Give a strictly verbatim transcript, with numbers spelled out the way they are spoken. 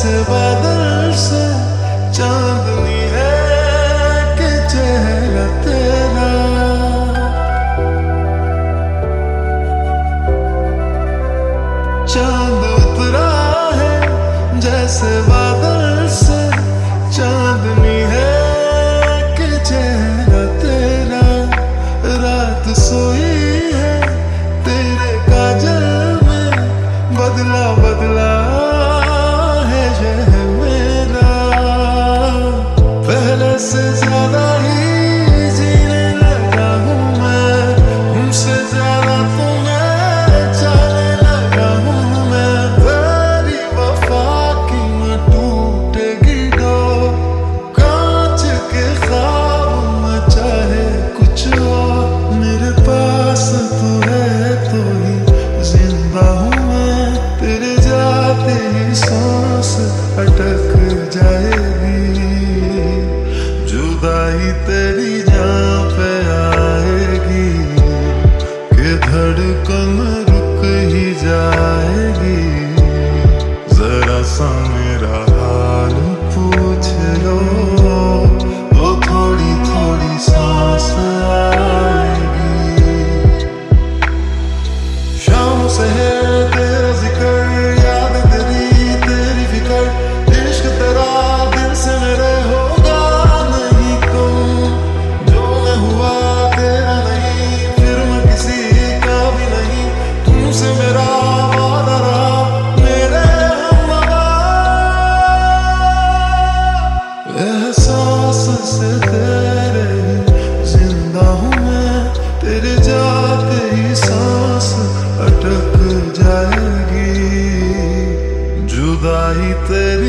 जैसे बादल से चांदनी है कि चेहरा तेरा। चांद उतरा है जैसे बादल से चांदनी है कि चेहरा तेरा। रात सोई है तेरे काजल में, बदला बदला है यह मेरा। पहले से ज्यादा ही जीने लगा हूँ मैं, हमसे ज्यादा तुम्हें चाहने लगा हूँ मैं। तेरी वफा की न टूटेगी डोर, कांच के ख्वाब में चाहे कुछ और। मेरे पास तू है तो ही जिंदा हूँ मैं, तेरे जाते ही सांस अटक जाएगी। जुदाई तेरी जान पे आएगी कि धड़कन रुक ही जाएगी। जरा सा मेरा हाल पूछ लो तो थोड़ी थोड़ी सांस आएगी। शाम से है तेरा जिक्र, याद तेरी तेरी फिक्र, इश्क तेरा दिल से मेरे होगा नहीं कम। जो मैं हुआ तेरा नहीं, फिर मैं किसी का भी नहीं। तुमसे मेरा वादा रहा मेरे हमनवा। एहसास से तेरे जिंदा हूँ मैं, तेरे जाते ही सांस अटक जाएगी। जुदाई तेरी